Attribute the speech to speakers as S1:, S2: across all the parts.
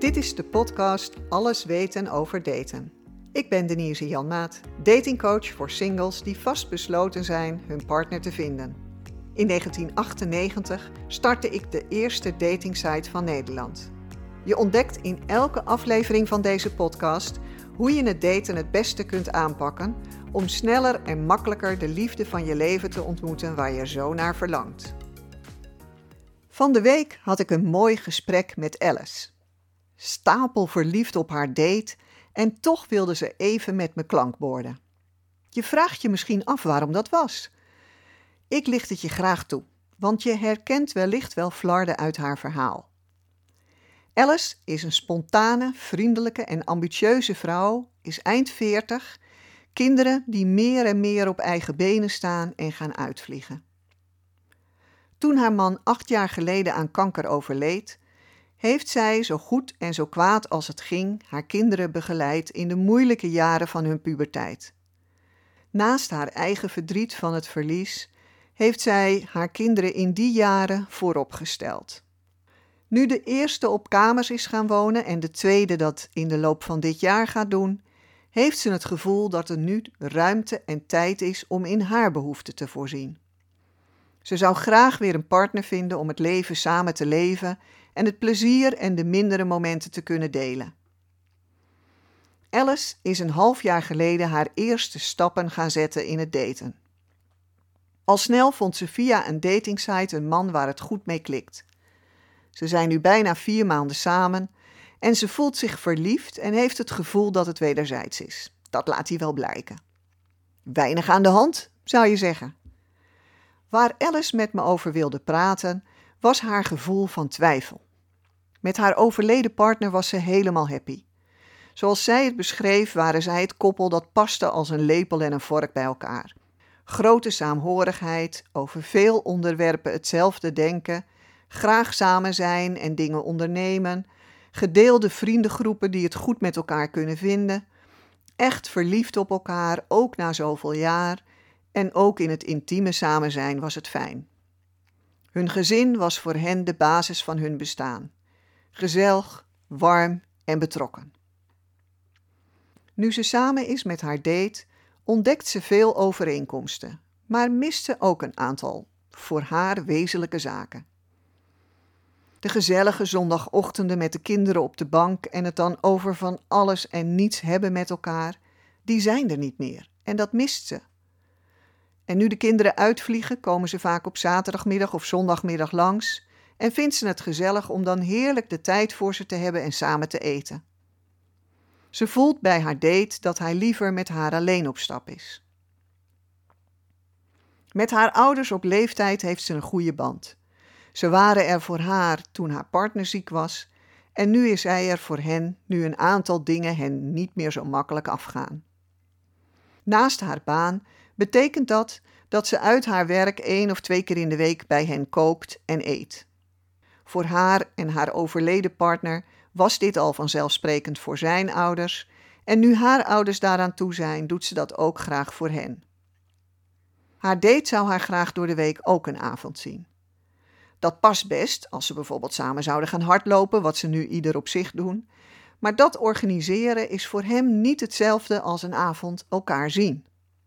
S1: Dit is de podcast Alles weten over daten. Ik ben Denise Janmaat, datingcoach voor singles die vastbesloten zijn hun partner te vinden. In 1998 startte ik de eerste datingsite van Nederland. Je ontdekt in elke aflevering van deze podcast hoe je het daten het beste kunt aanpakken om sneller en makkelijker de liefde van je leven te ontmoeten waar je zo naar verlangt. Van de week had ik een mooi gesprek met Alice. Stapelverliefd op haar date en toch wilde ze even met me klankborden. Je vraagt je misschien af waarom dat was. Ik licht het je graag toe, want je herkent wellicht wel flarden uit haar verhaal. Alice is een spontane, vriendelijke en ambitieuze vrouw, is eind 40, kinderen die meer en meer op eigen benen staan en gaan uitvliegen. Toen haar man 8 jaar geleden aan kanker overleed, heeft zij zo goed en zo kwaad als het ging haar kinderen begeleid in de moeilijke jaren van hun puberteit. Naast haar eigen verdriet van het verlies heeft zij haar kinderen in die jaren voorop gesteld. Nu de eerste op kamers is gaan wonen en de tweede dat in de loop van dit jaar gaat doen, heeft ze het gevoel dat er nu ruimte en tijd is om in haar behoeften te voorzien. Ze zou graag weer een partner vinden om het leven samen te leven en het plezier en de mindere momenten te kunnen delen. Alice is een half jaar geleden haar eerste stappen gaan zetten in het daten. Al snel vond ze via een datingsite een man waar het goed mee klikt. Ze zijn nu bijna 4 maanden samen en ze voelt zich verliefd en heeft het gevoel dat het wederzijds is. Dat laat hij wel blijken. Weinig aan de hand, zou je zeggen. Waar Alice met me over wilde praten, was haar gevoel van twijfel. Met haar overleden partner was ze helemaal happy. Zoals zij het beschreef, waren zij het koppel dat paste als een lepel en een vork bij elkaar. Grote saamhorigheid, over veel onderwerpen hetzelfde denken, graag samen zijn en dingen ondernemen, gedeelde vriendengroepen die het goed met elkaar kunnen vinden, echt verliefd op elkaar, ook na zoveel jaar, en ook in het intieme samen zijn was het fijn. Hun gezin was voor hen de basis van hun bestaan. Gezellig, warm en betrokken. Nu ze samen is met haar date, ontdekt ze veel overeenkomsten, maar mist ze ook een aantal, voor haar wezenlijke zaken. De gezellige zondagochtenden met de kinderen op de bank en het dan over van alles en niets hebben met elkaar, die zijn er niet meer en dat mist ze. En nu de kinderen uitvliegen, komen ze vaak op zaterdagmiddag of zondagmiddag langs en vindt ze het gezellig om dan heerlijk de tijd voor ze te hebben en samen te eten. Ze voelt bij haar date dat hij liever met haar alleen op stap is. Met haar ouders op leeftijd heeft ze een goede band. Ze waren er voor haar toen haar partner ziek was en nu is zij er voor hen nu een aantal dingen hen niet meer zo makkelijk afgaan. Naast haar baan betekent dat ze uit haar werk 1 of 2 keer in de week bij hen kookt en eet. Voor haar en haar overleden partner was dit al vanzelfsprekend voor zijn ouders en nu haar ouders daaraan toe zijn, doet ze dat ook graag voor hen. Haar date zou haar graag door de week ook een avond zien. Dat past best als ze bijvoorbeeld samen zouden gaan hardlopen, wat ze nu ieder op zich doen, maar dat organiseren is voor hem niet hetzelfde als een avond elkaar zien.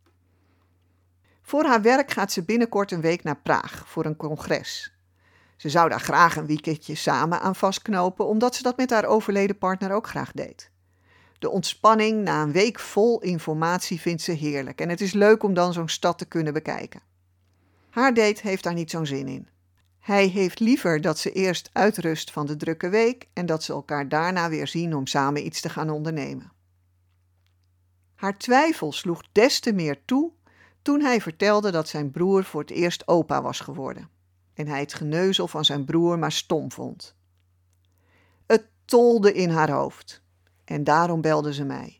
S1: Voor haar werk gaat ze binnenkort een week naar Praag voor een congres. Ze zou daar graag een weekendje samen aan vastknopen, omdat ze dat met haar overleden partner ook graag deed. De ontspanning na een week vol informatie vindt ze heerlijk en het is leuk om dan zo'n stad te kunnen bekijken. Haar date heeft daar niet zo'n zin in. Hij heeft liever dat ze eerst uitrust van de drukke week en dat ze elkaar daarna weer zien om samen iets te gaan ondernemen. Haar twijfel sloeg des te meer toe toen hij vertelde dat zijn broer voor het eerst opa was geworden en hij het geneuzel van zijn broer maar stom vond. Het tolde in haar hoofd en daarom belde ze mij.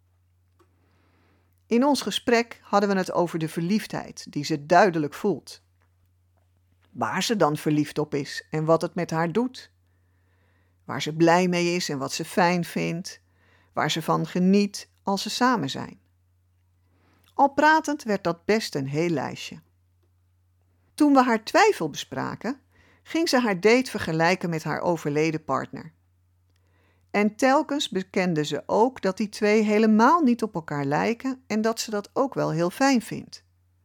S1: In ons gesprek hadden we het over de verliefdheid die ze duidelijk voelt. Waar ze dan verliefd op is en wat het met haar doet. Waar ze blij mee is en wat ze fijn vindt. Waar ze van geniet als ze samen zijn. Al pratend werd dat best een heel lijstje. Toen we haar twijfel bespraken, ging ze haar date vergelijken met haar overleden partner. En telkens bekende ze ook dat die twee helemaal niet op elkaar lijken en dat ze dat ook wel heel fijn vindt.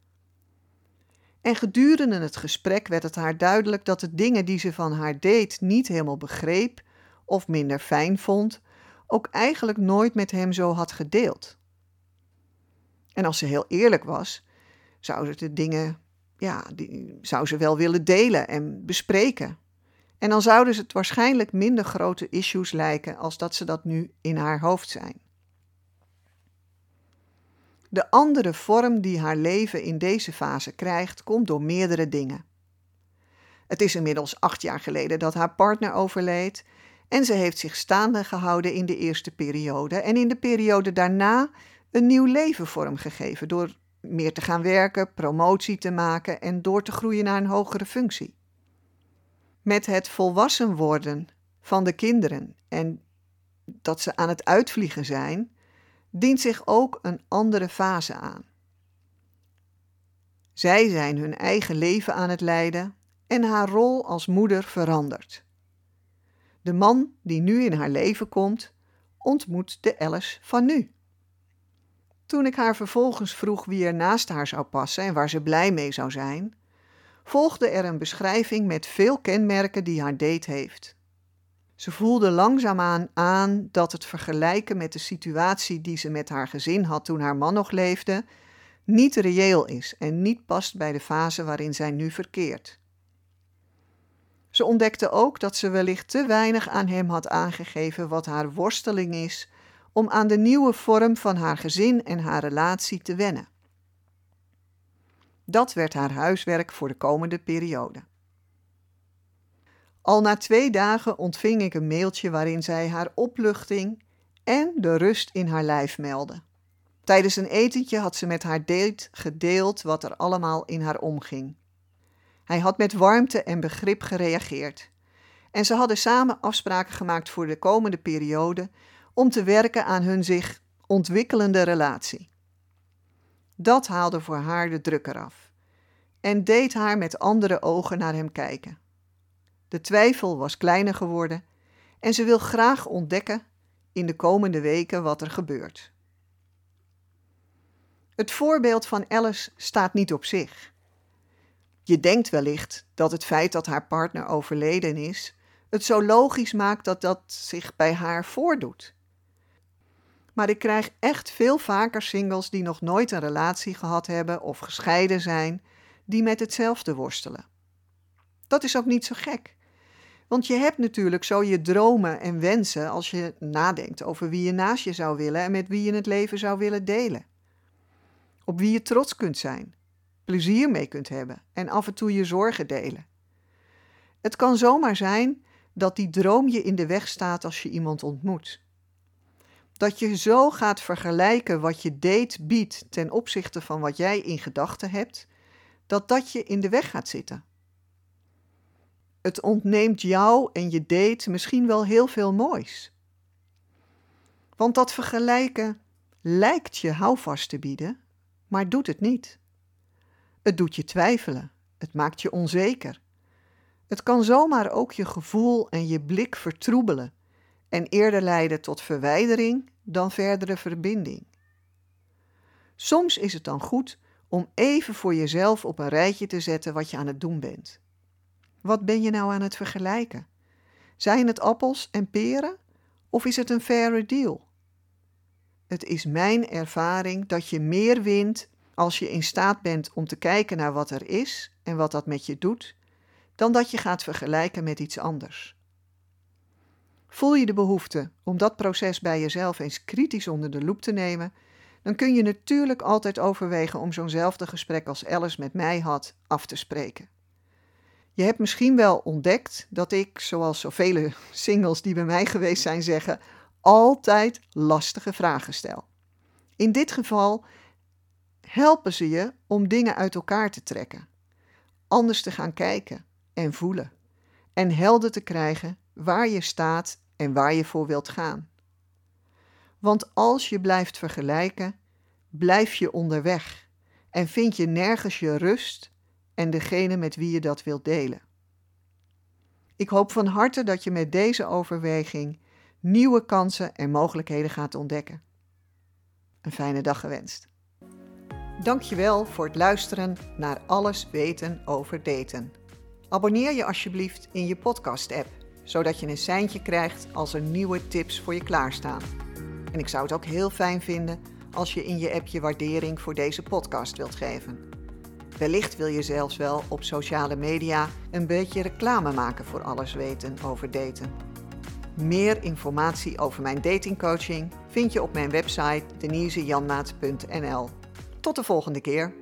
S1: En gedurende het gesprek werd het haar duidelijk dat de dingen die ze van haar date niet helemaal begreep of minder fijn vond, ook eigenlijk nooit met hem zo had gedeeld. En als ze heel eerlijk was, zou ze de dingen, die zou ze wel willen delen en bespreken. En dan zouden ze het waarschijnlijk minder grote issues lijken als dat ze dat nu in haar hoofd zijn. De andere vorm die haar leven in deze fase krijgt, komt door meerdere dingen. Het is inmiddels 8 jaar geleden dat haar partner overleed en ze heeft zich staande gehouden in de eerste periode en in de periode daarna een nieuw leven vormgegeven door meer te gaan werken, promotie te maken en door te groeien naar een hogere functie. Met het volwassen worden van de kinderen en dat ze aan het uitvliegen zijn, dient zich ook een andere fase aan. Zij zijn hun eigen leven aan het leiden en haar rol als moeder verandert. De man die nu in haar leven komt, ontmoet de Alice van nu. Toen ik haar vervolgens vroeg wie er naast haar zou passen en waar ze blij mee zou zijn, volgde er een beschrijving met veel kenmerken die haar date heeft. Ze voelde langzaamaan aan dat het vergelijken met de situatie die ze met haar gezin had toen haar man nog leefde, niet reëel is en niet past bij de fase waarin zij nu verkeert. Ze ontdekte ook dat ze wellicht te weinig aan hem had aangegeven wat haar worsteling is om aan de nieuwe vorm van haar gezin en haar relatie te wennen. Dat werd haar huiswerk voor de komende periode. Al na 2 dagen ontving ik een mailtje waarin zij haar opluchting en de rust in haar lijf meldde. Tijdens een etentje had ze met haar date gedeeld wat er allemaal in haar omging. Hij had met warmte en begrip gereageerd. En ze hadden samen afspraken gemaakt voor de komende periode om te werken aan hun zich ontwikkelende relatie. Dat haalde voor haar de druk eraf en deed haar met andere ogen naar hem kijken. De twijfel was kleiner geworden en ze wil graag ontdekken in de komende weken wat er gebeurt. Het voorbeeld van Alice staat niet op zich. Je denkt wellicht dat het feit dat haar partner overleden is, het zo logisch maakt dat dat zich bij haar voordoet. Maar ik krijg echt veel vaker singles die nog nooit een relatie gehad hebben of gescheiden zijn, die met hetzelfde worstelen. Dat is ook niet zo gek. Want je hebt natuurlijk zo je dromen en wensen als je nadenkt over wie je naast je zou willen en met wie je het leven zou willen delen. Op wie je trots kunt zijn, plezier mee kunt hebben en af en toe je zorgen delen. Het kan zomaar zijn dat die droom je in de weg staat als je iemand ontmoet. Dat je zo gaat vergelijken wat je date biedt ten opzichte van wat jij in gedachten hebt, dat je in de weg gaat zitten. Het ontneemt jou en je date misschien wel heel veel moois. Want dat vergelijken lijkt je houvast te bieden, maar doet het niet. Het doet je twijfelen, het maakt je onzeker. Het kan zomaar ook je gevoel en je blik vertroebelen en eerder leiden tot verwijdering dan verdere verbinding. Soms is het dan goed om even voor jezelf op een rijtje te zetten wat je aan het doen bent. Wat ben je nou aan het vergelijken? Zijn het appels en peren of is het een faire deal? Het is mijn ervaring dat je meer wint als je in staat bent om te kijken naar wat er is en wat dat met je doet, dan dat je gaat vergelijken met iets anders. Voel je de behoefte om dat proces bij jezelf eens kritisch onder de loep te nemen, dan kun je natuurlijk altijd overwegen om zo'nzelfde gesprek als Alice met mij had af te spreken. Je hebt misschien wel ontdekt dat ik, zoals zoveel singles die bij mij geweest zijn zeggen, altijd lastige vragen stel. In dit geval helpen ze je om dingen uit elkaar te trekken, anders te gaan kijken en voelen en helder te krijgen waar je staat en waar je voor wilt gaan. Want als je blijft vergelijken, blijf je onderweg en vind je nergens je rust en degene met wie je dat wilt delen. Ik hoop van harte dat je met deze overweging nieuwe kansen en mogelijkheden gaat ontdekken. Een fijne dag gewenst. Dankjewel voor het luisteren naar Alles weten over daten. Abonneer je alsjeblieft in je podcast-app, zodat je een seintje krijgt als er nieuwe tips voor je klaarstaan. En ik zou het ook heel fijn vinden als je in je app je waardering voor deze podcast wilt geven. Wellicht wil je zelfs wel op sociale media een beetje reclame maken voor Alles weten over daten. Meer informatie over mijn datingcoaching vind je op mijn website denisejanmaat.nl. Tot de volgende keer.